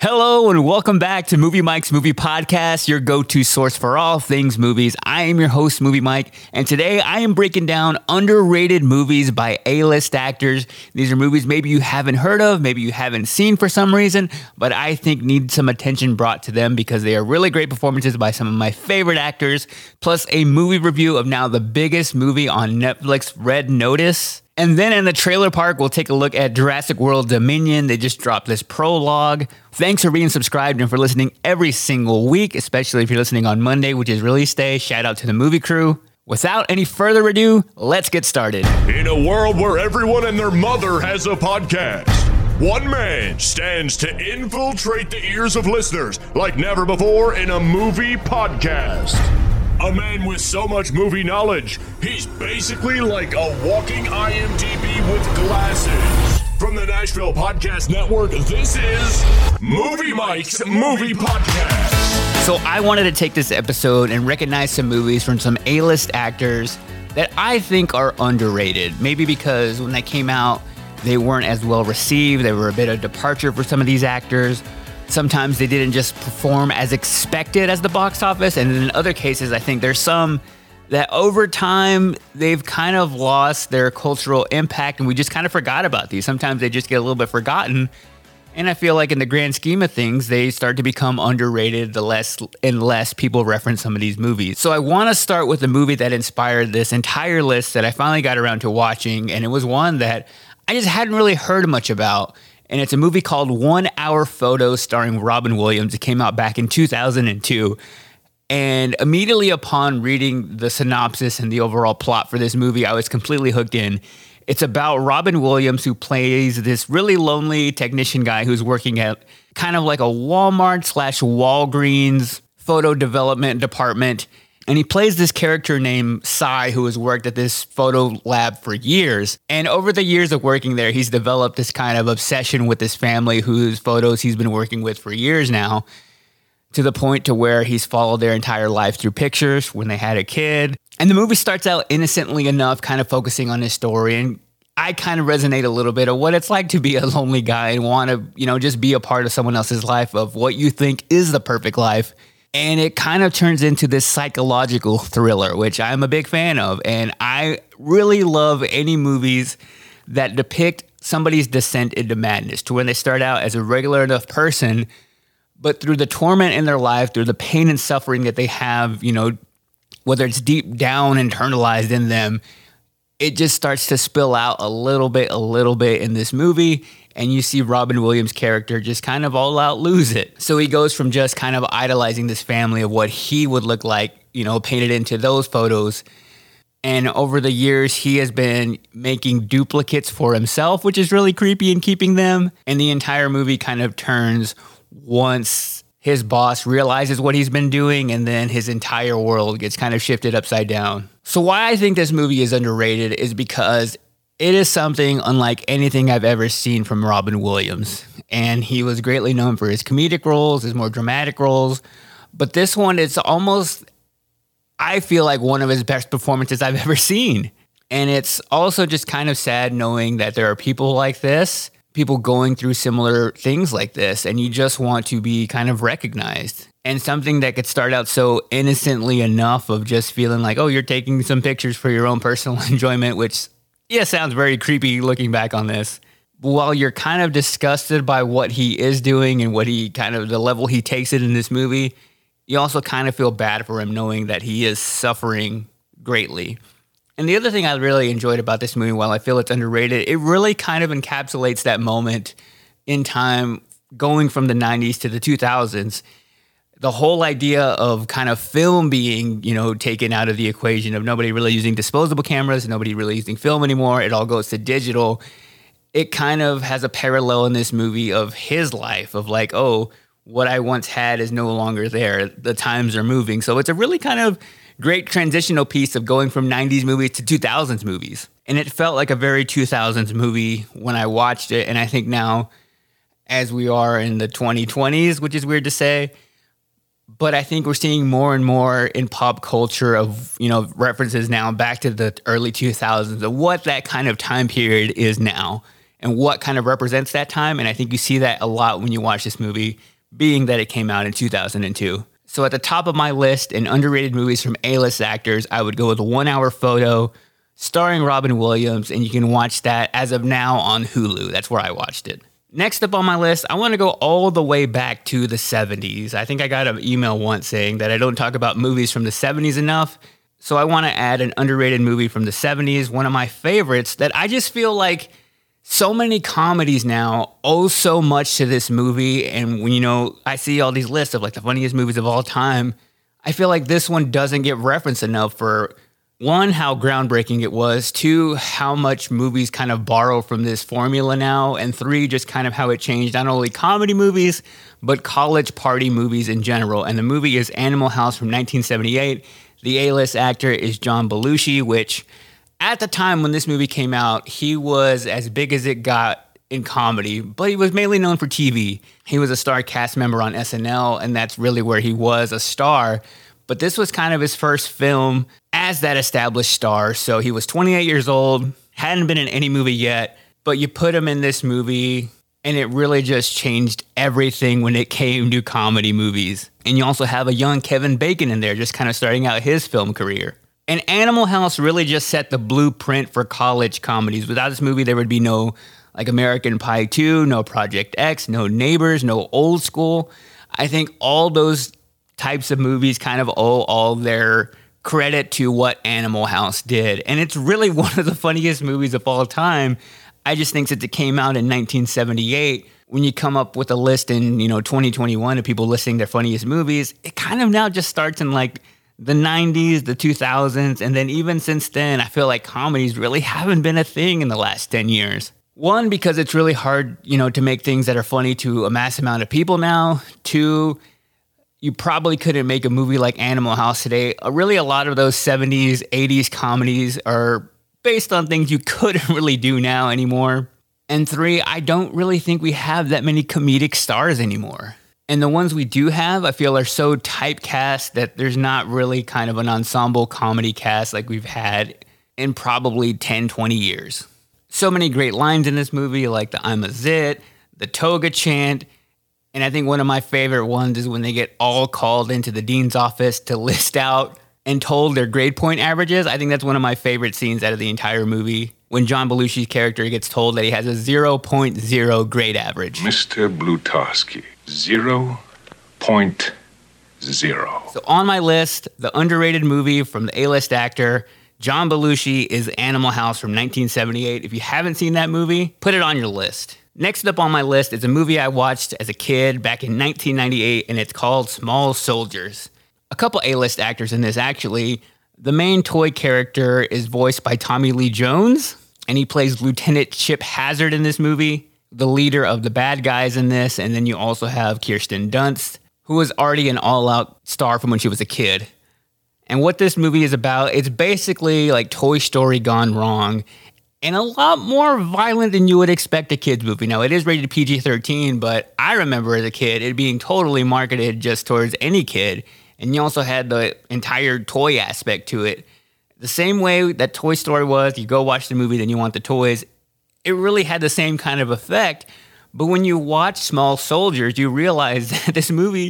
Hello and welcome back to Movie Mike's Movie Podcast, your go-to source for all things movies. I am your host, Movie Mike, and today I am breaking down underrated movies by A-list actors. These are movies maybe you haven't heard of, maybe you haven't seen for some reason, but I think need some attention brought to them because they are really great performances by some of my favorite actors, plus a movie review of now the biggest movie on Netflix, Red Notice. And then in the trailer park, we'll take a look at Jurassic World Dominion. They just dropped this prologue. Thanks for being subscribed and for listening every single week, especially if you're listening on Monday, which is release day. Shout out to the movie crew. Without any further ado, let's get started. In a world where everyone and their mother has a podcast, one man stands to infiltrate the ears of listeners like never before in a movie podcast. A man with so much movie knowledge, he's basically like a walking IMDb with glasses. From the Nashville Podcast Network, this is Movie Mike's Movie Podcast. So I wanted to take this episode and recognize some movies from some A-list actors that I think are underrated. Maybe because when they came out, they weren't as well received. They were a bit of departure for some of these actors. Sometimes they didn't just perform as expected as the box office. And in other cases, I think there's some that over time, they've kind of lost their cultural impact and we just kind of forgot about these. Sometimes they just get a little bit forgotten. And I feel like in the grand scheme of things, they start to become underrated the less and less people reference some of these movies. So I want to start with the movie that inspired this entire list that I finally got around to watching. And it was one that I just hadn't really heard much about. And it's a movie called 1 Hour Photo starring Robin Williams. It came out back in 2002. And immediately upon reading the synopsis and the overall plot for this movie, I was completely hooked in. It's about Robin Williams, who plays this really lonely technician guy who's working at kind of like a Walmart/Walgreens photo development department. And he plays this character named Cy, who has worked at this photo lab for years. And over the years of working there, he's developed this kind of obsession with this family whose photos he's been working with for years now, to the point to where he's followed their entire life through pictures when they had a kid. And the movie starts out innocently enough, kind of focusing on his story. And I kind of resonate a little bit of what it's like to be a lonely guy and want to, just be a part of someone else's life, of what you think is the perfect life. And it kind of turns into this psychological thriller, which I'm a big fan of. And I really love any movies that depict somebody's descent into madness, to when they start out as a regular enough person, but through the torment in their life, through the pain and suffering that they have, whether it's deep down internalized in them, it just starts to spill out a little bit in this movie. And you see Robin Williams' character just kind of all out lose it. So he goes from just kind of idolizing this family of what he would look like, painted into those photos. And over the years, he has been making duplicates for himself, which is really creepy, and keeping them. And the entire movie kind of turns once his boss realizes what he's been doing, and then his entire world gets kind of shifted upside down. So why I think this movie is underrated is because it is something unlike anything I've ever seen from Robin Williams. And he was greatly known for his comedic roles, his more dramatic roles. But this one, it's almost, I feel like, one of his best performances I've ever seen. And it's also just kind of sad knowing that there are people like this, people going through similar things like this, and you just want to be kind of recognized. And something that could start out so innocently enough of just feeling like, oh, you're taking some pictures for your own personal enjoyment, which sounds very creepy looking back on this. While you're kind of disgusted by what he is doing and what he kind of, the level he takes it in this movie, you also kind of feel bad for him knowing that he is suffering greatly. And the other thing I really enjoyed about this movie, while I feel it's underrated, it really kind of encapsulates that moment in time going from the 90s to the 2000s. The whole idea of kind of film being, taken out of the equation, of nobody really using disposable cameras, nobody really using film anymore. It all goes to digital. It kind of has a parallel in this movie of his life, of like, oh, what I once had is no longer there. The times are moving. So it's a really kind of great transitional piece of going from 90s movies to 2000s movies. And it felt like a very 2000s movie when I watched it. And I think now, as we are in the 2020s, which is weird to say, but I think we're seeing more and more in pop culture of, references now back to the early 2000s of what that kind of time period is now and what kind of represents that time. And I think you see that a lot when you watch this movie being that it came out in 2002. So at the top of my list in underrated movies from A-list actors, I would go with 1 Hour Photo, starring Robin Williams, and you can watch that as of now on Hulu. That's where I watched it. Next up on my list, I want to go all the way back to the 70s. I think I got an email once saying that I don't talk about movies from the 70s enough, so I want to add an underrated movie from the 70s, one of my favorites that I just feel like so many comedies now owe so much to this movie. And when, I see all these lists of like the funniest movies of all time, I feel like this one doesn't get referenced enough for, one, how groundbreaking it was, two, how much movies kind of borrow from this formula now, and three, just kind of how it changed not only comedy movies, but college party movies in general. And the movie is Animal House from 1978. The A-list actor is John Belushi, which at the time when this movie came out, he was as big as it got in comedy, but he was mainly known for TV. He was a star cast member on SNL, and that's really where he was a star. But this was kind of his first film as that established star. So he was 28 years old, hadn't been in any movie yet, but you put him in this movie, and it really just changed everything when it came to comedy movies. And you also have a young Kevin Bacon in there, just kind of starting out his film career. And Animal House really just set the blueprint for college comedies. Without this movie, there would be no like American Pie 2, no Project X, no Neighbors, no Old School. I think all those types of movies kind of owe all their credit to what Animal House did. And it's really one of the funniest movies of all time. I just think since it came out in 1978, when you come up with a list in 2021 of people listing their funniest movies, it kind of now just starts in like the 90s, the 2000s, and then even since then, I feel like comedies really haven't been a thing in the last 10 years. One, because it's really hard, to make things that are funny to a mass amount of people now. Two, you probably couldn't make a movie like Animal House today. Really, a lot of those 70s, 80s comedies are based on things you couldn't really do now anymore. And three, I don't really think we have that many comedic stars anymore. And the ones we do have, I feel, are so typecast that there's not really kind of an ensemble comedy cast like we've had in probably 10, 20 years. So many great lines in this movie, like the I'm a Zit, the toga chant, and I think one of my favorite ones is when they get all called into the dean's office to list out and told their grade point averages. I think that's one of my favorite scenes out of the entire movie, when John Belushi's character gets told that he has a 0.0 grade average. Mr. Blutowski, 0.0. So on my list, the underrated movie from the A-list actor, John Belushi, is Animal House from 1978. If you haven't seen that movie, put it on your list. Next up on my list is a movie I watched as a kid back in 1998, and it's called Small Soldiers. A couple A-list actors in this, actually. The main toy character is voiced by Tommy Lee Jones, and he plays Lieutenant Chip Hazard in this movie, the leader of the bad guys in this. And then you also have Kirsten Dunst, who was already an all-out star from when she was a kid. And what this movie is about, it's basically like Toy Story gone wrong, and a lot more violent than you would expect a kid's movie. Now, it is rated PG-13, but I remember as a kid it being totally marketed just towards any kid. And you also had the entire toy aspect to it. The same way that Toy Story was, you go watch the movie, then you want the toys. It really had the same kind of effect. But when you watch Small Soldiers, you realize that this movie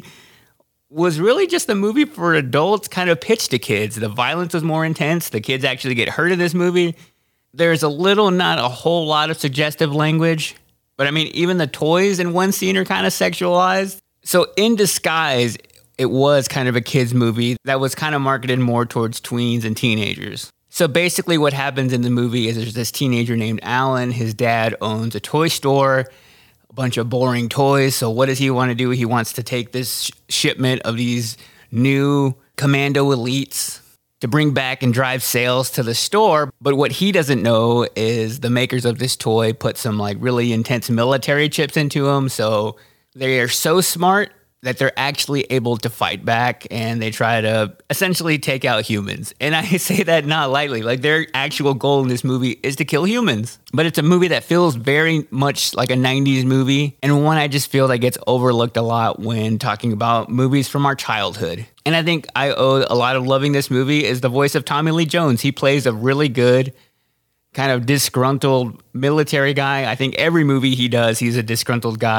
was really just a movie for adults kind of pitched to kids. The violence was more intense. The kids actually get hurt in this movie. There's not a whole lot of suggestive language. But I mean, even the toys in one scene are kind of sexualized. So in disguise, it was kind of a kid's movie that was kind of marketed more towards tweens and teenagers. So basically what happens in the movie is there's this teenager named Alan. His dad owns a toy store, a bunch of boring toys. So what does he want to do? He wants to take this shipment of these new Commando Elites to bring back and drive sales to the store. But what he doesn't know is the makers of this toy put some like really intense military chips into them. So they are so smart that they're actually able to fight back, and they try to essentially take out humans. And I say that not lightly. Like, their actual goal in this movie is to kill humans. But it's a movie that feels very much like a 90s movie, and one I just feel that gets overlooked a lot when talking about movies from our childhood. And I think I owe a lot of loving this movie is the voice of Tommy Lee Jones. He plays a really good kind of disgruntled military guy. I think every movie he does, he's a disgruntled guy.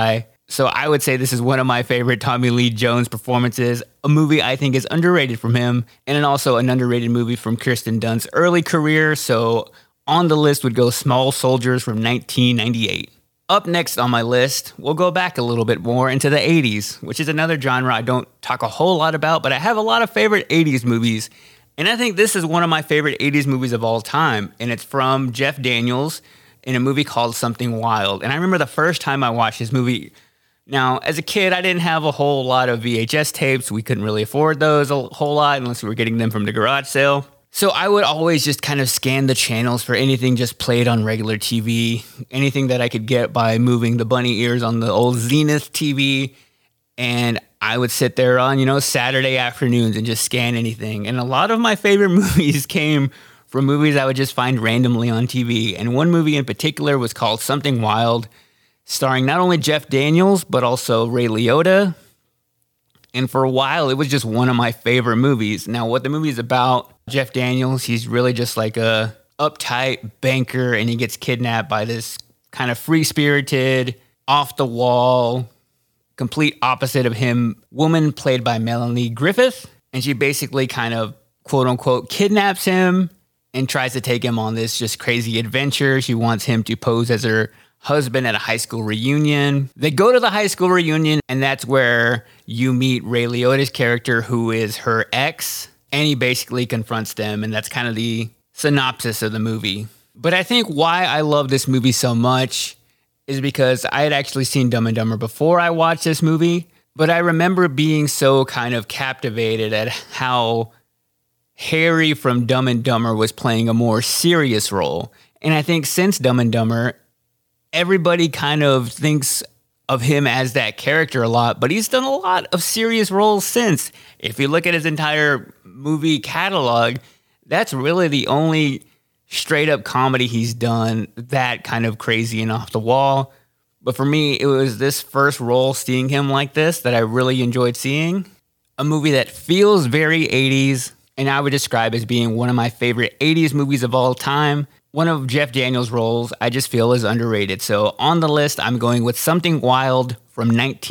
So I would say this is one of my favorite Tommy Lee Jones performances, a movie I think is underrated from him, and also an underrated movie from Kirsten Dunst's early career. So on the list would go Small Soldiers from 1998. Up next on my list, we'll go back a little bit more into the 80s, which is another genre I don't talk a whole lot about, but I have a lot of favorite 80s movies. And I think this is one of my favorite 80s movies of all time, and it's from Jeff Daniels in a movie called Something Wild. And I remember the first time I watched this movie. Now, as a kid, I didn't have a whole lot of VHS tapes. We couldn't really afford those a whole lot unless we were getting them from the garage sale. So I would always just kind of scan the channels for anything just played on regular TV, anything that I could get by moving the bunny ears on the old Zenith TV. And I would sit there on, Saturday afternoons and just scan anything. And a lot of my favorite movies came from movies I would just find randomly on TV. And one movie in particular was called Something Wild, starring not only Jeff Daniels, but also Ray Liotta. And for a while, it was just one of my favorite movies. Now, what the movie is about, Jeff Daniels, he's really just like a uptight banker, and he gets kidnapped by this kind of free-spirited, off-the-wall, complete opposite of him, woman played by Melanie Griffith. And she basically kind of, quote-unquote, kidnaps him and tries to take him on this just crazy adventure. She wants him to pose as her husband at a high school reunion. They go to the high school reunion, and that's where you meet Ray Liotta's character, who is her ex, and he basically confronts them, and that's kind of the synopsis of the movie. But I think why I love this movie so much is because I had actually seen Dumb and Dumber before I watched this movie, but I remember being so kind of captivated at how Harry from Dumb and Dumber was playing a more serious role. And I think since Dumb and Dumber, everybody kind of thinks of him as that character a lot, but he's done a lot of serious roles since. If you look at his entire movie catalog, that's really the only straight up comedy he's done that kind of crazy and off the wall. But for me, it was this first role, seeing him like this, that I really enjoyed seeing. A movie that feels very 80s, and I would describe as being one of my favorite 80s movies of all time. One of Jeff Daniels' roles I just feel is underrated. So on the list, I'm going with Something Wild from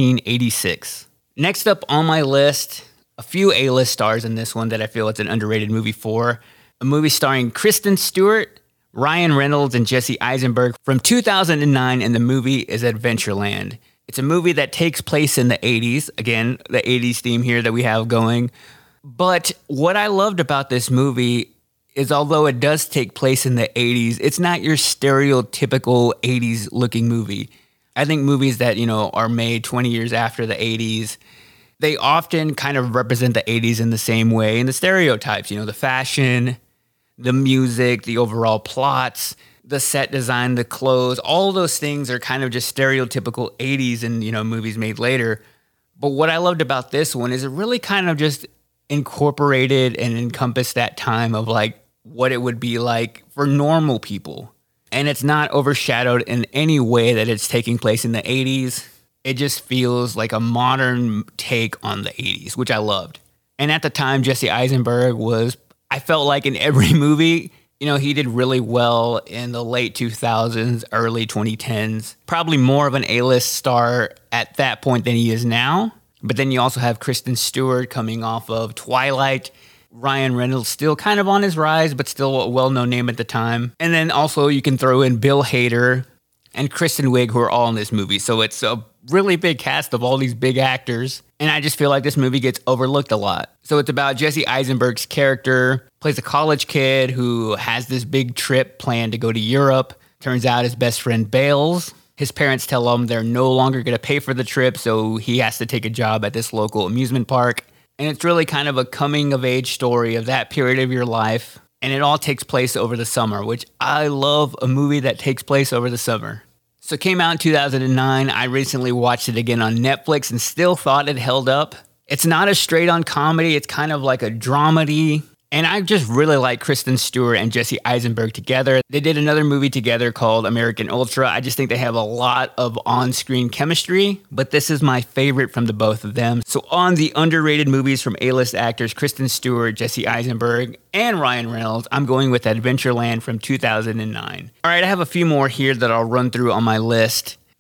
1986. Next up on my list, a few A-list stars in this one that I feel it's an underrated movie for. A movie starring Kristen Stewart, Ryan Reynolds, and Jesse Eisenberg from 2009, and the movie is Adventureland. It's a movie that takes place in the 80s. Again, the 80s theme here that we have going. But what I loved about this movie is, although it does take place in the 80s, it's not your stereotypical 80s looking movie. I think movies that, are made 20 years after the 80s, they often kind of represent the 80s in the same way. And the stereotypes, the fashion, the music, the overall plots, the set design, the clothes, all those things are kind of just stereotypical 80s in, movies made later. But what I loved about this one is it really kind of just incorporated and encompassed that time of like what it would be like for normal people. And it's not overshadowed in any way that it's taking place in the 80s. It just feels like a modern take on the 80s, which I loved. And at the time, Jesse Eisenberg was, I felt like in every movie, he did really well in the late 2000s, early 2010s. Probably more of an A-list star at that point than he is now. But then you also have Kristen Stewart coming off of Twilight. Ryan Reynolds still kind of on his rise, but still a well-known name at the time. And then also you can throw in Bill Hader and Kristen Wiig, who are all in this movie. So it's a really big cast of all these big actors. And I just feel like this movie gets overlooked a lot. So it's about Jesse Eisenberg's character, plays a college kid who has this big trip planned to go to Europe. Turns out his best friend bails. His parents tell him they're no longer going to pay for the trip, so he has to take a job at this local amusement park. And it's really kind of a coming-of-age story of that period of your life. And it all takes place over the summer, which I love a movie that takes place over the summer. So it came out in 2009. I recently watched it again on Netflix and still thought it held up. It's not a straight-on comedy. It's kind of like a dramedy. And I just really like Kristen Stewart and Jesse Eisenberg together. They did another movie together called American Ultra. I just think they have a lot of on-screen chemistry, but this is my favorite from the both of them. So on the underrated movies from A-list actors Kristen Stewart, Jesse Eisenberg, and Ryan Reynolds, I'm going with Adventureland from 2009. All right, I have a few more here that I'll run through on my list.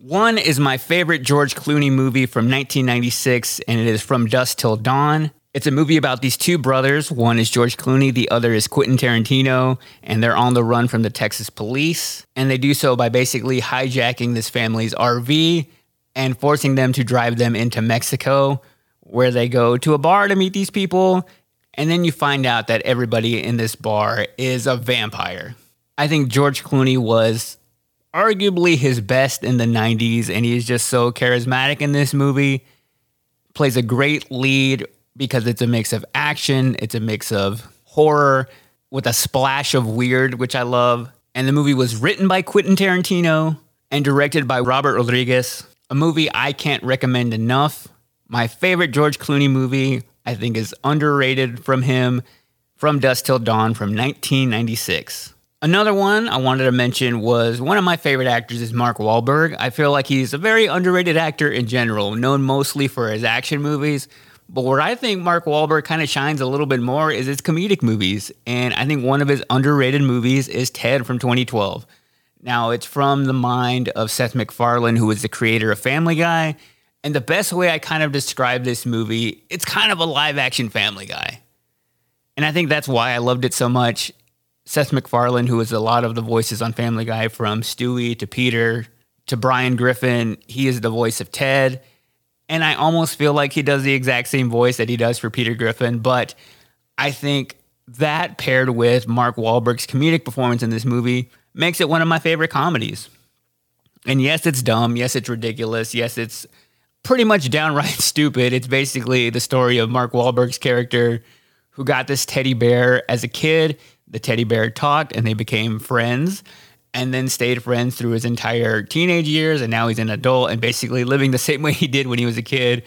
One is my favorite George Clooney movie from 1996, and it is From Dusk Till Dawn. It's a movie about these two brothers. One is George Clooney, the other is Quentin Tarantino, and they're on the run from the Texas police. And they do so by basically hijacking this family's RV and forcing them to drive them into Mexico, where they go to a bar to meet these people. And then you find out that everybody in this bar is a vampire. I think George Clooney was arguably his best in the 90s, and he's just so charismatic in this movie. Plays a great lead because it's a mix of action, it's a mix of horror with a splash of weird, which I love. And the movie was written by Quentin Tarantino and directed by Robert Rodriguez. A movie I can't recommend enough. My favorite George Clooney movie, I think, is underrated from him, From Dusk Till Dawn from 1996. Another one I wanted to mention was one of my favorite actors is Mark Wahlberg. I feel like he's a very underrated actor in general, known mostly for his action movies. But where I think Mark Wahlberg kind of shines a little bit more is his comedic movies. And I think one of his underrated movies is Ted from 2012. Now, it's from the mind of Seth MacFarlane, who is the creator of Family Guy. And the best way I kind of describe this movie, it's kind of a live-action Family Guy. And I think that's why I loved it so much. Seth MacFarlane, who is a lot of the voices on Family Guy, from Stewie to Peter to Brian Griffin, he is the voice of Ted. And I almost feel like he does the exact same voice that he does for Peter Griffin. But I think that paired with Mark Wahlberg's comedic performance in this movie makes it one of my favorite comedies. And yes, it's dumb. Yes, it's ridiculous. Yes, it's pretty much downright stupid. It's basically the story of Mark Wahlberg's character who got this teddy bear as a kid. The teddy bear talked and they became friends, and then stayed friends through his entire teenage years. And now he's an adult and basically living the same way he did when he was a kid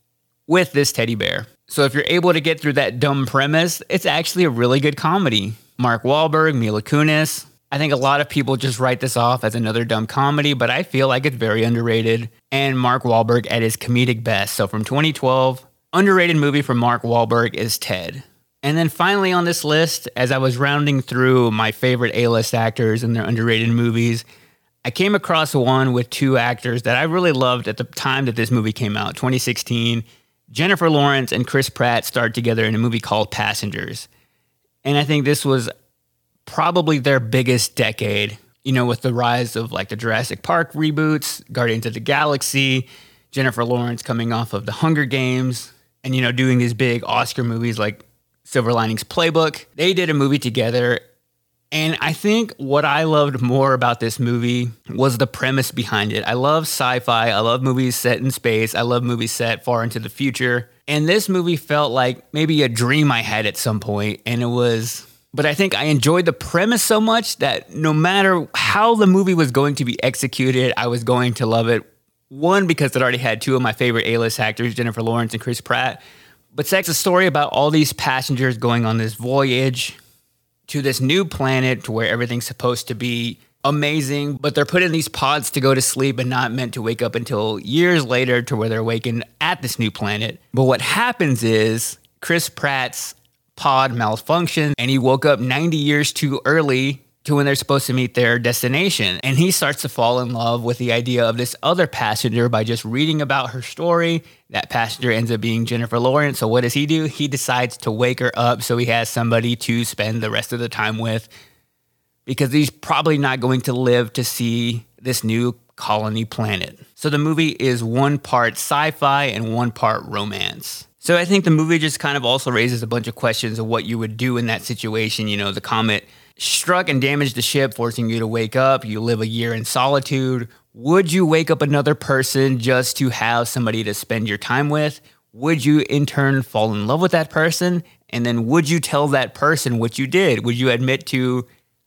with this teddy bear. So if you're able to get through that dumb premise, it's actually a really good comedy. Mark Wahlberg, Mila Kunis. I think a lot of people just write this off as another dumb comedy, but I feel like it's very underrated. And Mark Wahlberg at his comedic best. So from 2012, underrated movie from Mark Wahlberg is Ted. And then finally on this list, as I was rounding through my favorite A-list actors and their underrated movies, I came across one with two actors that I really loved at the time that this movie came out, 2016. Jennifer Lawrence and Chris Pratt starred together in a movie called Passengers. And I think this was probably their biggest decade, you know, with the rise of like the Jurassic Park reboots, Guardians of the Galaxy, Jennifer Lawrence coming off of the Hunger Games, and, you know, doing these big Oscar movies like Silver Linings Playbook. They did a movie together, and I think what I loved more about this movie was the premise behind it. I love sci-fi. I love movies set in space. I love movies set far into the future. And this movie felt like maybe a dream I had at some point, and it was... But I think I enjoyed the premise so much that no matter how the movie was going to be executed, I was going to love it. One, because it already had two of my favorite A-list actors, Jennifer Lawrence and Chris Pratt. But it's a story about all these passengers going on this voyage to this new planet to where everything's supposed to be amazing, but they're put in these pods to go to sleep and not meant to wake up until years later to where they're awakened at this new planet. But what happens is Chris Pratt's pod malfunctions and he woke up 90 years too early to when they're supposed to meet their destination. And he starts to fall in love with the idea of this other passenger by just reading about her story. That passenger ends up being Jennifer Lawrence. So what does he do? He decides to wake her up so he has somebody to spend the rest of the time with, because he's probably not going to live to see this new colony planet. So the movie is one part sci-fi and one part romance. So I think the movie just kind of also raises a bunch of questions of what you would do in that situation. You know, the comet struck and damaged the ship, forcing you to wake up. You live a year in solitude. Would you wake up another person just to have somebody to spend your time with? Would you in turn fall in love with that person? And then would you tell that person what you did? Would you admit to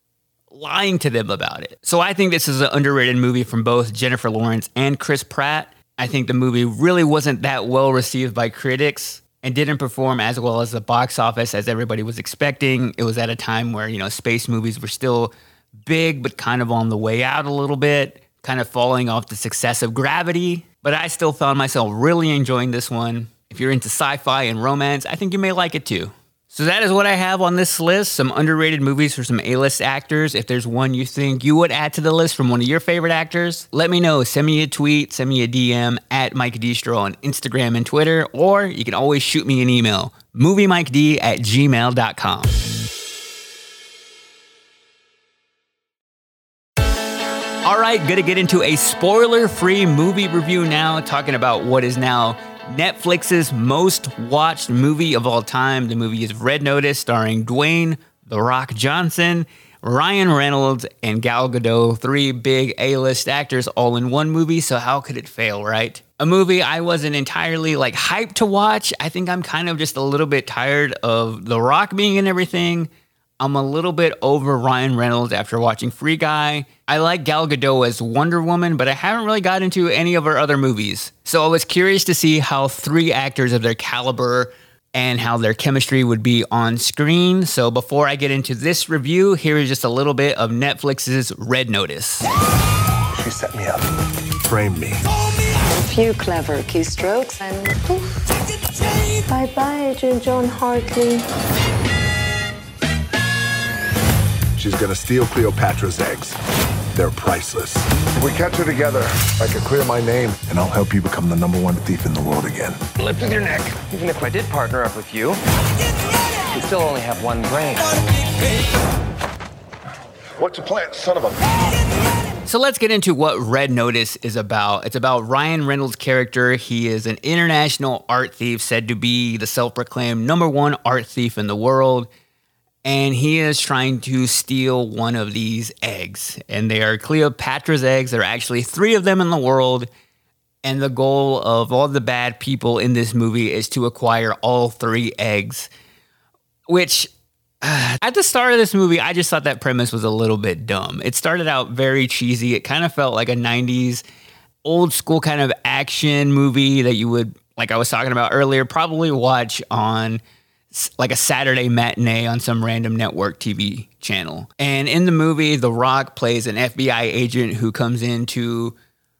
lying to them about it? So I think this is an underrated movie from both Jennifer Lawrence and Chris Pratt. I think the movie really wasn't that well received by critics and didn't perform as well as the box office as everybody was expecting. It was at a time where, you know, space movies were still big, but kind of on the way out a little bit, kind of falling off the success of Gravity. But I still found myself really enjoying this one. If you're into sci-fi and romance, I think you may like it too. So that is what I have on this list. Some underrated movies for some A-list actors. If there's one you think you would add to the list from one of your favorite actors, let me know. Send me a tweet, send me a DM at Mike Distro on Instagram and Twitter, or you can always shoot me an email, moviemiked@gmail.com. All right, going to get into a spoiler-free movie review now, talking about what is now Netflix's most watched movie of all time. The movie is Red Notice, starring Dwayne "The Rock" Johnson, Ryan Reynolds, and Gal Gadot, 3 big A-list actors all in one movie, so how could it fail, right? A movie I wasn't entirely hyped to watch. I think I'm kind of just a little bit tired of The Rock being in everything. I'm a little bit over Ryan Reynolds after watching Free Guy. I like Gal Gadot as Wonder Woman, but I haven't really got into any of her other movies. So I was curious to see how 3 actors of their caliber and how their chemistry would be on screen. So before I get into this review, here is just a little bit of Netflix's Red Notice. She set me up, framed me. A few clever keystrokes and poof. Bye-bye, Agent John Hartley. She's gonna steal Cleopatra's eggs. They're priceless. If we catch her together, I can clear my name, and I'll help you become the #1 thief in the world again. Lift with your neck. Even if I did partner up with you, you'd still only have one brain. What's the plan, son of a... So let's get into what Red Notice is about. It's about Ryan Reynolds' character. He is an international art thief, said to be the self-proclaimed #1 art thief in the world. And he is trying to steal one of these eggs. And they are Cleopatra's eggs. There are actually 3 of them in the world. And the goal of all the bad people in this movie is to acquire all 3 eggs. Which, at the start of this movie, I just thought that premise was a little bit dumb. It started out very cheesy. It kind of felt like a 90s old school kind of action movie that you would, like I was talking about earlier, probably watch on like a Saturday matinee on some random network TV channel. And in the movie, The Rock plays an FBI agent who comes in to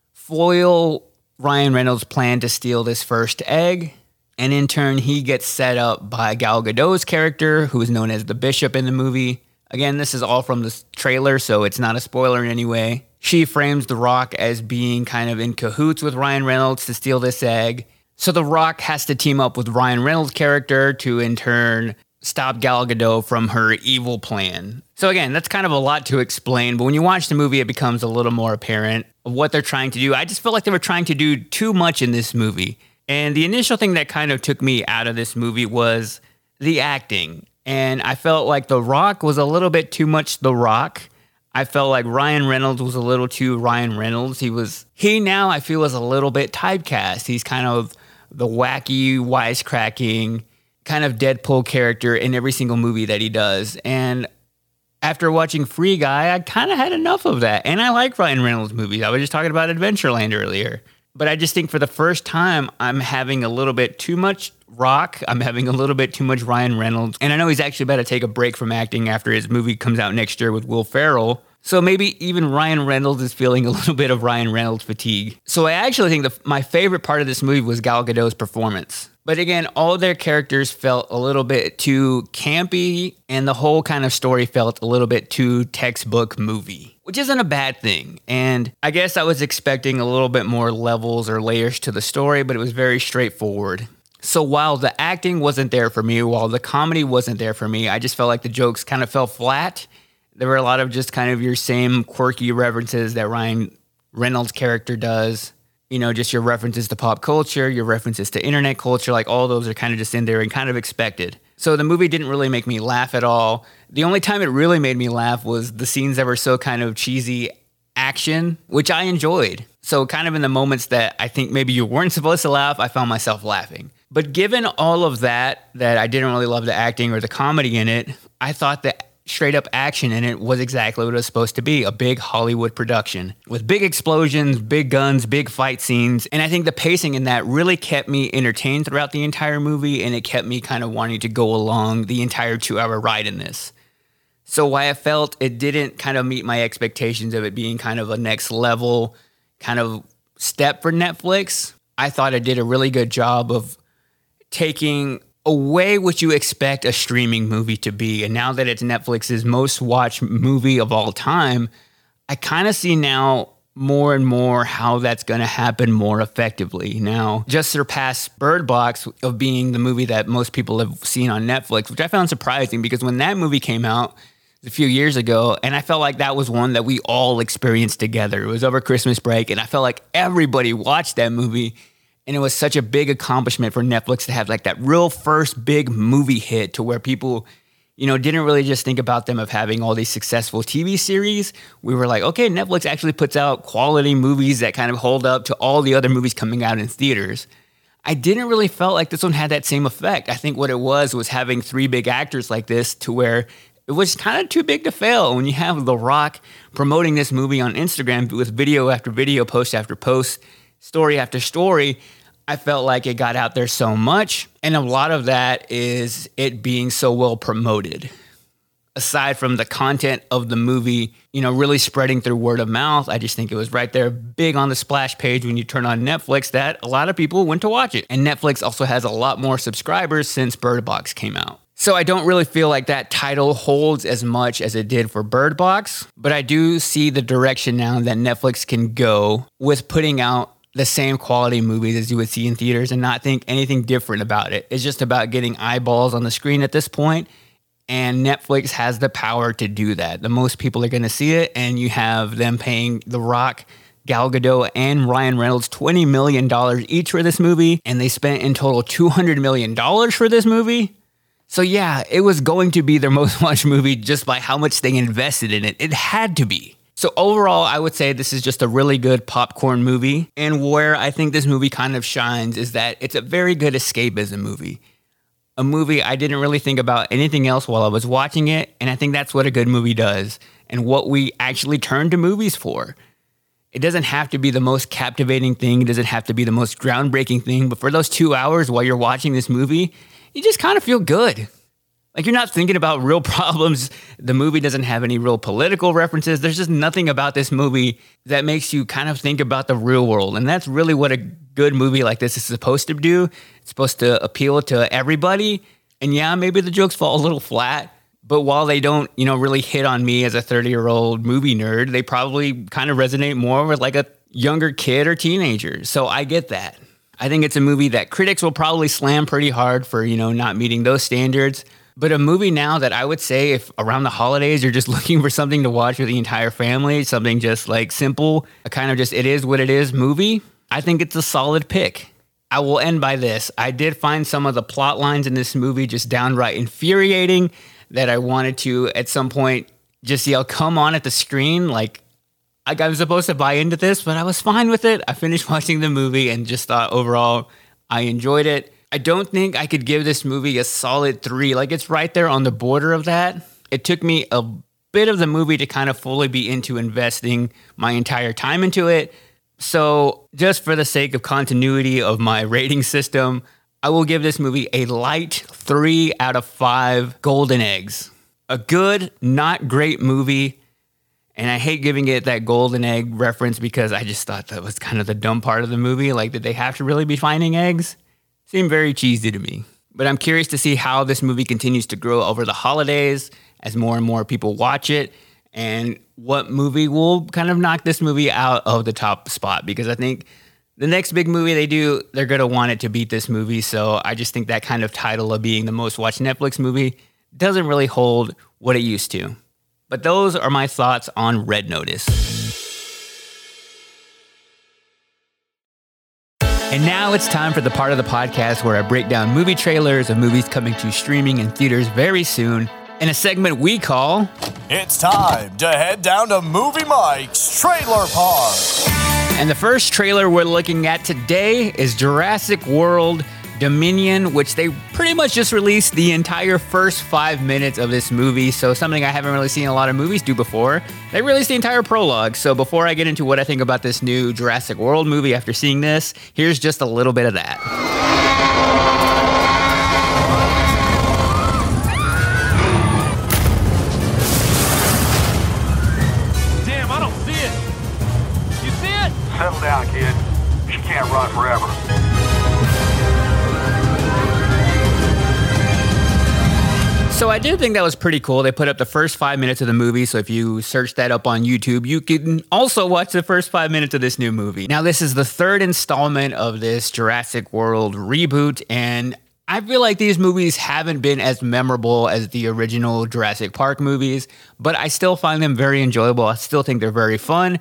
foil Ryan Reynolds' plan to steal this first egg. And in turn, he gets set up by Gal Gadot's character, who is known as the Bishop in the movie. Again, this is all from the trailer, so it's not a spoiler in any way. She frames The Rock as being kind of in cahoots with Ryan Reynolds to steal this egg. So The Rock has to team up with Ryan Reynolds' character to, in turn, stop Gal Gadot from her evil plan. So again, that's kind of a lot to explain, but when you watch the movie, it becomes a little more apparent of what they're trying to do. I just feel like they were trying to do too much in this movie. And the initial thing that kind of took me out of this movie was the acting. And I felt like The Rock was a little bit too much The Rock. I felt like Ryan Reynolds was a little too Ryan Reynolds. He now I feel is a little bit typecast. He's kind of the wacky, wisecracking, kind of Deadpool character in every single movie that he does. And after watching Free Guy, I kind of had enough of that. And I like Ryan Reynolds movies. I was just talking about Adventureland earlier. But I just think for the first time, I'm having a little bit too much Rock. I'm having a little bit too much Ryan Reynolds. And I know he's actually about to take a break from acting after his movie comes out next year with Will Ferrell. So maybe even Ryan Reynolds is feeling a little bit of Ryan Reynolds fatigue. So I actually think my favorite part of this movie was Gal Gadot's performance. But again, all their characters felt a little bit too campy, and the whole kind of story felt a little bit too textbook movie, which isn't a bad thing. And I guess I was expecting a little bit more levels or layers to the story, but it was very straightforward. So while the acting wasn't there for me, while the comedy wasn't there for me, I just felt like the jokes kind of fell flat. There were a lot of just kind of your same quirky references that Ryan Reynolds' character does. You know, just your references to pop culture, your references to internet culture, like all those are kind of just in there and kind of expected. So the movie didn't really make me laugh at all. The only time it really made me laugh was the scenes that were so kind of cheesy action, which I enjoyed. So kind of in the moments that I think maybe you weren't supposed to laugh, I found myself laughing. But given all of that I didn't really love the acting or the comedy in it, I thought that straight up action in it was exactly what it was supposed to be, a big Hollywood production with big explosions, big guns, big fight scenes. And I think the pacing in that really kept me entertained throughout the entire movie, and it kept me kind of wanting to go along the entire 2-hour ride in this. So while I felt it didn't kind of meet my expectations of it being kind of a next level kind of step for Netflix, I thought it did a really good job of taking a way what you expect a streaming movie to be. And now that it's Netflix's most watched movie of all time, I kind of see now more and more how that's going to happen more effectively. Now, just surpassed Bird Box of being the movie that most people have seen on Netflix, which I found surprising because when that movie came out a few years ago, and I felt like that was one that we all experienced together. It was over Christmas break, and I felt like everybody watched that movie, and it was such a big accomplishment for Netflix to have like that real first big movie hit to where people, you know, didn't really just think about them of having all these successful TV series. We were like, okay, Netflix actually puts out quality movies that kind of hold up to all the other movies coming out in theaters. I didn't really felt like this one had that same effect. I think what it was having three big actors like this to where it was kind of too big to fail. When you have The Rock promoting this movie on Instagram with video after video, post after post, story after story, I felt like it got out there so much. And a lot of that is it being so well promoted. Aside from the content of the movie, you know, really spreading through word of mouth, I just think it was right there big on the splash page when you turn on Netflix that a lot of people went to watch it. And Netflix also has a lot more subscribers since Bird Box came out. So I don't really feel like that title holds as much as it did for Bird Box, but I do see the direction now that Netflix can go with putting out the same quality movies as you would see in theaters and not think anything different about it. It's just about getting eyeballs on the screen at this point, and Netflix has the power to do that. The most people are going to see it, and you have them paying The Rock, Gal Gadot, and Ryan Reynolds $20 million each for this movie, and they spent in total $200 million for this movie. So yeah, it was going to be their most watched movie just by how much they invested in it. It had to be. So overall, I would say this is just a really good popcorn movie. And where I think this movie kind of shines is that it's a very good escapism movie. A movie I didn't really think about anything else while I was watching it. And I think that's what a good movie does and what we actually turn to movies for. It doesn't have to be the most captivating thing. It doesn't have to be the most groundbreaking thing. But for those 2 hours while you're watching this movie, you just kind of feel good. Like you're not thinking about real problems. The movie doesn't have any real political references. There's just nothing about this movie that makes you kind of think about the real world. And that's really what a good movie like this is supposed to do. It's supposed to appeal to everybody. And yeah, maybe the jokes fall a little flat, but while they don't, you know, really hit on me as a 30-year-old movie nerd, they probably kind of resonate more with like a younger kid or teenager. So I get that. I think it's a movie that critics will probably slam pretty hard for, you know, not meeting those standards. But a movie now that I would say if around the holidays you're just looking for something to watch with the entire family, something just like simple, a kind of just it is what it is movie, I think it's a solid pick. I will end by this. I did find some of the plot lines in this movie just downright infuriating that I wanted to at some point just yell, come on at the screen. Like I was supposed to buy into this, but I was fine with it. I finished watching the movie and just thought overall I enjoyed it. I don't think I could give this movie a solid 3. Like it's right there on the border of that. It took me a bit of the movie to kind of fully be into investing my entire time into it. So just for the sake of continuity of my rating system, I will give this movie a light 3 out of 5 golden eggs. A good, not great movie. And I hate giving it that golden egg reference because I just thought that was kind of the dumb part of the movie. Like, did they have to really be finding eggs? Seemed very cheesy to me. But I'm curious to see how this movie continues to grow over the holidays as more and more people watch it, and what movie will kind of knock this movie out of the top spot. Because I think the next big movie they do, they're going to want it to beat this movie. So I just think that kind of title of being the most watched Netflix movie doesn't really hold what it used to. But those are my thoughts on Red Notice. And now it's time for the part of the podcast where I break down movie trailers of movies coming to streaming in theaters very soon in a segment we call... It's time to head down to Movie Mike's Trailer Park. And the first trailer we're looking at today is Jurassic World Dominion, which they pretty much just released the entire first 5 minutes of this movie. So something I haven't really seen a lot of movies do before. They released the entire prologue. So before I get into what I think about this new Jurassic World movie after seeing this, here's just a little bit of that. Damn, I don't see it. You see it? Settle down, kid. She can't run forever. I did think that was pretty cool. They put up the first 5 minutes of the movie. So if you search that up on YouTube, you can also watch the first 5 minutes of this new movie. Now, this is the third installment of this Jurassic World reboot. And I feel like these movies haven't been as memorable as the original Jurassic Park movies, but I still find them very enjoyable. I still think they're very fun.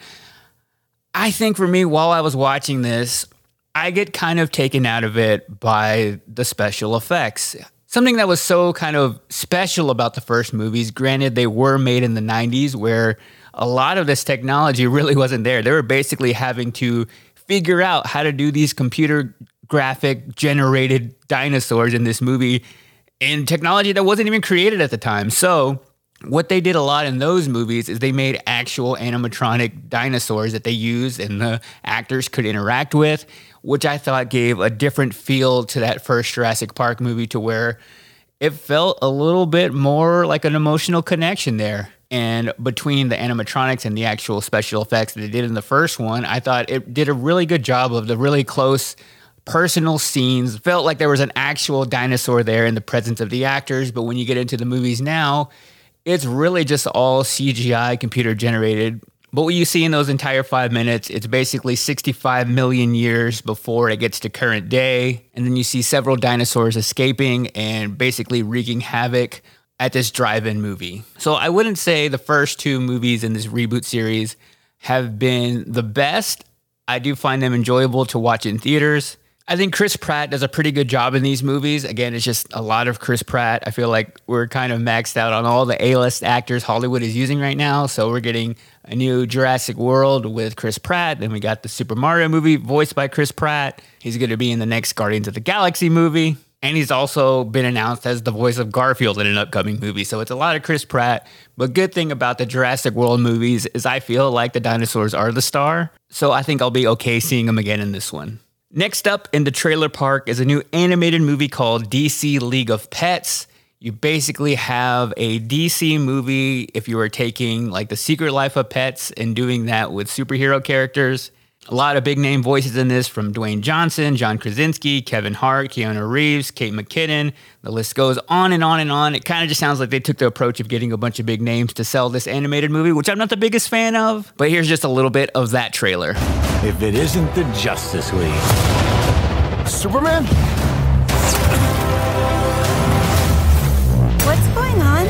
I think for me, while I was watching this, I get kind of taken out of it by the special effects. Something that was so kind of special about the first movies, granted they were made in the 90s where a lot of this technology really wasn't there. They were basically having to figure out how to do these computer graphic generated dinosaurs in this movie in technology that wasn't even created at the time. So what they did a lot in those movies is they made actual animatronic dinosaurs that they used and the actors could interact with, which I thought gave a different feel to that first Jurassic Park movie to where it felt a little bit more like an emotional connection there. And between the animatronics and the actual special effects that they did in the first one, I thought it did a really good job of the really close personal scenes. Felt like there was an actual dinosaur there in the presence of the actors, but when you get into the movies now, it's really just all CGI, computer generated. But what you see in those entire 5 minutes, it's basically 65 million years before it gets to current day. And then you see several dinosaurs escaping and basically wreaking havoc at this drive-in movie. So I wouldn't say the first two movies in this reboot series have been the best. I do find them enjoyable to watch in theaters. I think Chris Pratt does a pretty good job in these movies. Again, it's just a lot of Chris Pratt. I feel like we're kind of maxed out on all the A-list actors Hollywood is using right now. So we're getting a new Jurassic World with Chris Pratt. Then we got the Super Mario movie voiced by Chris Pratt. He's going to be in the next Guardians of the Galaxy movie. And he's also been announced as the voice of Garfield in an upcoming movie. So it's a lot of Chris Pratt. But good thing about the Jurassic World movies is I feel like the dinosaurs are the star. So I think I'll be okay seeing them again in this one. Next up in the trailer park is a new animated movie called DC League of Pets. You basically have a DC movie if you were taking like The Secret Life of Pets and doing that with superhero characters. A lot of big name voices in this from Dwayne Johnson, John Krasinski, Kevin Hart, Keanu Reeves, Kate McKinnon. The list goes on and on and on. It kind of just sounds like they took the approach of getting a bunch of big names to sell this animated movie, which I'm not the biggest fan of. But here's just a little bit of that trailer. If it isn't the Justice League. Superman? What's going on?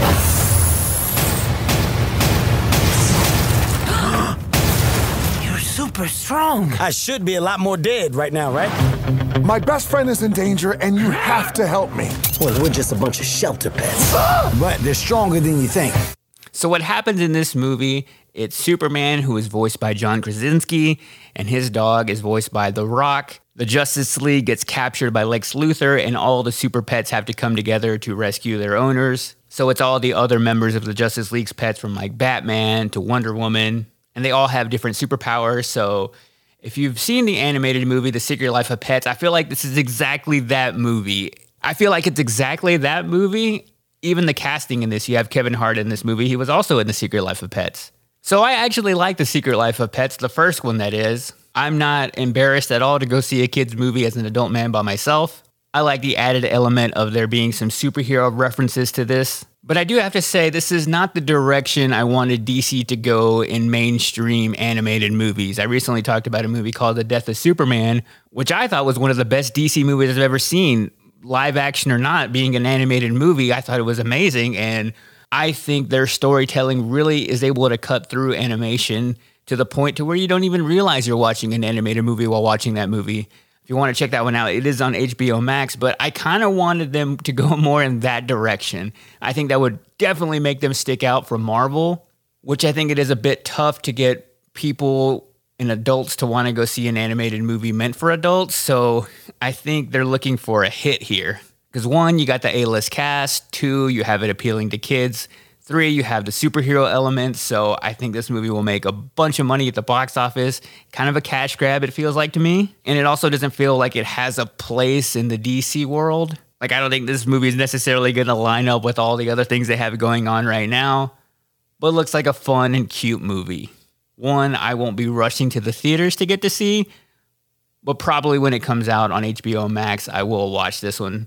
Super strong. I should be a lot more dead right now, right? My best friend is in danger, and you have to help me. Well, we're just a bunch of shelter pets. But they're stronger than you think. So what happens in this movie, it's Superman, who is voiced by John Krasinski, and his dog is voiced by The Rock. The Justice League gets captured by Lex Luthor, and all the super pets have to come together to rescue their owners. So it's all the other members of the Justice League's pets, from like Batman to Wonder Woman. And they all have different superpowers. So if you've seen the animated movie, The Secret Life of Pets, I feel like this is exactly that movie. I feel like it's exactly that movie. Even the casting in this, you have Kevin Hart in this movie. He was also in The Secret Life of Pets. So I actually like The Secret Life of Pets, the first one that is. I'm not embarrassed at all to go see a kid's movie as an adult man by myself. I like the added element of there being some superhero references to this. But I do have to say, this is not the direction I wanted DC to go in mainstream animated movies. I recently talked about a movie called The Death of Superman, which I thought was one of the best DC movies I've ever seen. Live action or not, being an animated movie, I thought it was amazing. And I think their storytelling really is able to cut through animation to the point to where you don't even realize you're watching an animated movie while watching that movie. If you want to check that one out, it is on HBO Max, but I kind of wanted them to go more in that direction. I think that would definitely make them stick out from Marvel, which I think it is a bit tough to get people and adults to want to go see an animated movie meant for adults. So I think they're looking for a hit here. Because 1, you got the A-list cast. 2, you have it appealing to kids. 3, you have the superhero element, so I think this movie will make a bunch of money at the box office. Kind of a cash grab, it feels like to me. And it also doesn't feel like it has a place in the DC world. Like, I don't think this movie is necessarily going to line up with all the other things they have going on right now. But it looks like a fun and cute movie. 1, I won't be rushing to the theaters to get to see, but probably when it comes out on HBO Max, I will watch this one.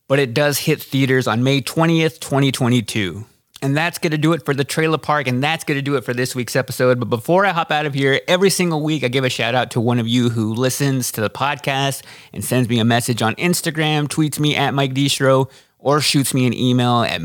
but it does hit theaters on May 20th, 2022. And that's going to do it for the Trailer Park, and that's going to do it for this week's episode. But before I hop out of here, every single week I give a shout out to one of you who listens to the podcast and sends me a message on Instagram, tweets me at Mike Distro, or shoots me an email at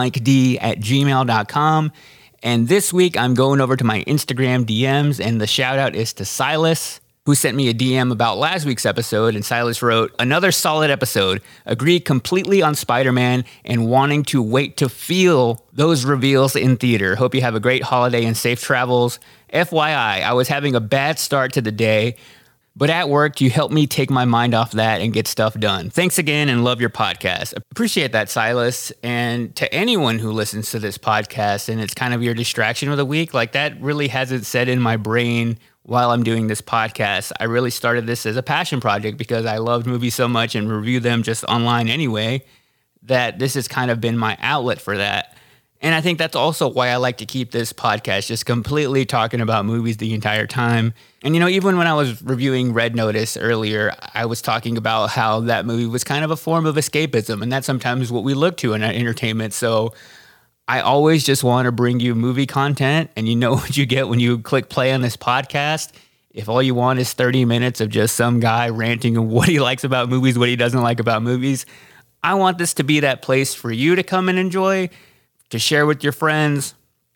moviemiked@gmail.com. And this week I'm going over to my Instagram DMs, and the shout out is to Silas, who sent me a DM about last week's episode. And Silas wrote, "Another solid episode. Agreed completely on Spider-Man and wanting to wait to feel those reveals in theater. Hope you have a great holiday and safe travels. FYI, I was having a bad start to the day, but at work, you helped me take my mind off that and get stuff done. Thanks again and love your podcast." Appreciate that, Silas. And to anyone who listens to this podcast and it's kind of your distraction of the week, like that really hasn't set in my brain while I'm doing this podcast. I really started this as a passion project because I loved movies so much and review them just online anyway, that this has kind of been my outlet for that. And I think that's also why I like to keep this podcast just completely talking about movies the entire time. And, you know, even when I was reviewing Red Notice earlier, I was talking about how that movie was kind of a form of escapism, and that's sometimes what we look to in our entertainment. So I always just want to bring you movie content, and you know what you get when you click play on this podcast. If all you want is 30 minutes of just some guy ranting on what he likes about movies, what he doesn't like about movies, I want this to be that place for you to come and enjoy, to share with your friends,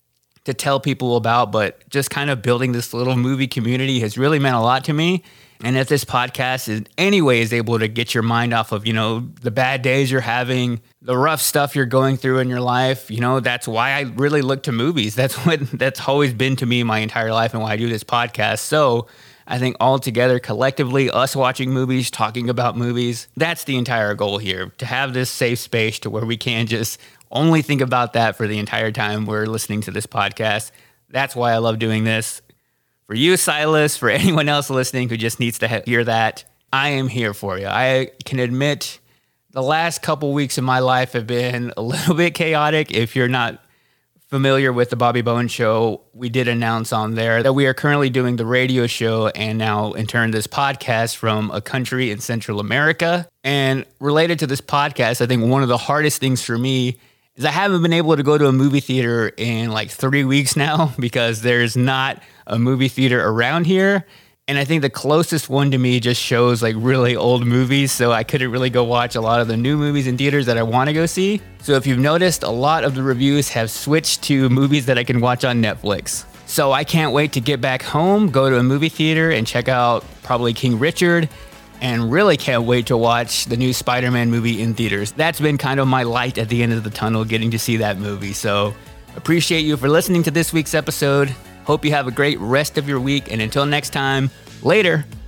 to tell people about. But just kind of building this little movie community has really meant a lot to me. And if this podcast in any way is able to get your mind off of, you know, the bad days you're having, the rough stuff you're going through in your life, you know, that's why I really look to movies. That's always been to me my entire life and why I do this podcast. So I think all together, collectively, us watching movies, talking about movies, that's the entire goal here, to have this safe space to where we can just only think about that for the entire time we're listening to this podcast. That's why I love doing this. For you, Silas, for anyone else listening who just needs to hear that, I am here for you. I can admit the last couple weeks of my life have been a little bit chaotic. If you're not familiar with the Bobby Bones Show, we did announce on there that we are currently doing the radio show and now in turn this podcast from a country in Central America. And related to this podcast, I think one of the hardest things for me is I haven't been able to go to a movie theater in like 3 weeks now because there's not a movie theater around here. And I think the closest one to me just shows like really old movies. So I couldn't really go watch a lot of the new movies in theaters that I want to go see. So if you've noticed, a lot of the reviews have switched to movies that I can watch on Netflix. So I can't wait to get back home, go to a movie theater and check out probably King Richard, and really can't wait to watch the new Spider-Man movie in theaters. That's been kind of my light at the end of the tunnel, getting to see that movie. So appreciate you for listening to this week's episode. Hope you have a great rest of your week. And until next time, later.